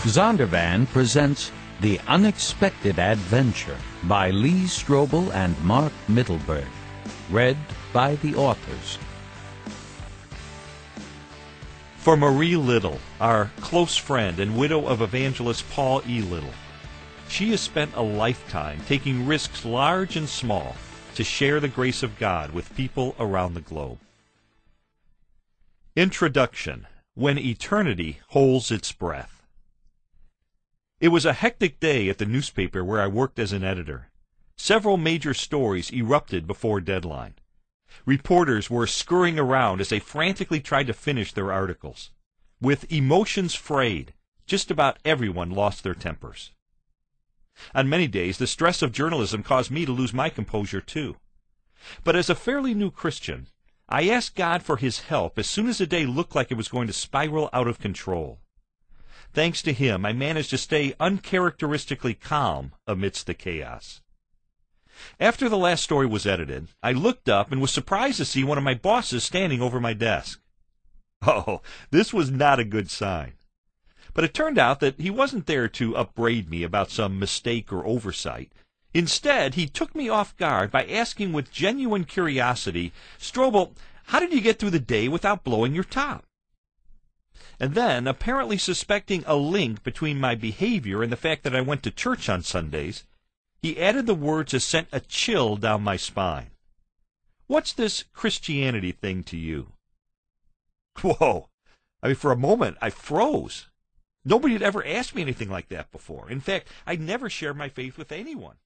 Zondervan presents The Unexpected Adventure by Lee Strobel and Mark Mittelberg. Read by the authors. For Marie Little, our close friend and widow of evangelist Paul E. Little, she has spent a lifetime taking risks large and small to share the grace of God with people around the globe. Introduction: When Eternity Holds Its Breath. It was a hectic day at the newspaper where I worked as an editor. Several major stories erupted before deadline. Reporters were scurrying around as they frantically tried to finish their articles. With emotions frayed, just about everyone lost their tempers. On many days, the stress of journalism caused me to lose my composure too. But as a fairly new Christian, I asked God for His help as soon as the day looked like it was going to spiral out of control. Thanks to Him, I managed to stay uncharacteristically calm amidst the chaos. After the last story was edited, I looked up and was surprised to see one of my bosses standing over my desk. Oh, this was not a good sign. But it turned out that he wasn't there to upbraid me about some mistake or oversight. Instead, he took me off guard by asking with genuine curiosity, "Strobel, how did you get through the day without blowing your top?" And then, apparently suspecting a link between my behavior and the fact that I went to church on Sundays, he added the words that sent a chill down my spine. "What's this Christianity thing to you?" Whoa! For a moment, I froze. Nobody had ever asked me anything like that before. In fact, I'd never shared my faith with anyone.